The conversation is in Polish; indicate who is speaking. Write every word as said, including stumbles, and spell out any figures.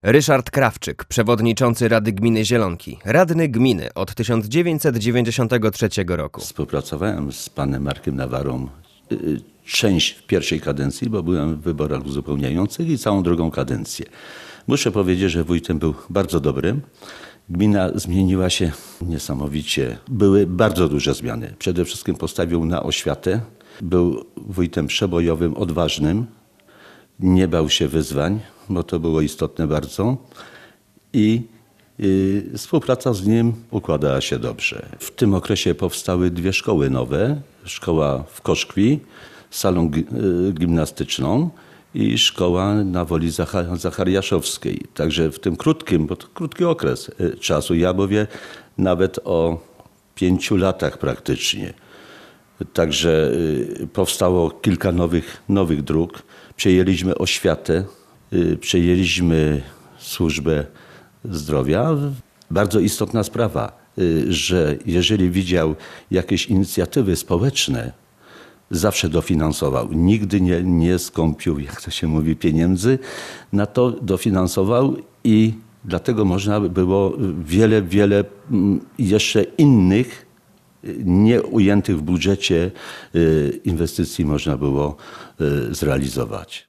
Speaker 1: Ryszard Krawczyk, przewodniczący Rady Gminy Zielonki, radny gminy od tysiąc dziewięćset dziewięćdziesiątego trzeciego roku.
Speaker 2: Współpracowałem z panem Markiem Nawarą część w pierwszej kadencji, bo byłem w wyborach uzupełniających i całą drugą kadencję. Muszę powiedzieć, że wójtem był bardzo dobrym. Gmina zmieniła się niesamowicie. Były bardzo duże zmiany. Przede wszystkim postawił na oświatę. Był wójtem przebojowym, odważnym. Nie bał się wyzwań, bo to było istotne bardzo. I y, współpraca z nim układała się dobrze. W tym okresie powstały dwie szkoły nowe. Szkoła w Koszkwi, salą gimnastyczną i szkoła na Woli Zachariaszowskiej. Także w tym krótkim, bo to krótki okres czasu, ja mówię nawet o pięciu latach praktycznie. Także powstało kilka nowych, nowych dróg. Przejęliśmy oświatę, przejęliśmy służbę zdrowia. Bardzo istotna sprawa, że jeżeli widział jakieś inicjatywy społeczne, zawsze dofinansował. Nigdy nie, nie skąpił, jak to się mówi, pieniędzy. Na to dofinansował i dlatego można było wiele, wiele jeszcze innych, nie ujętych w budżecie inwestycji można było zrealizować.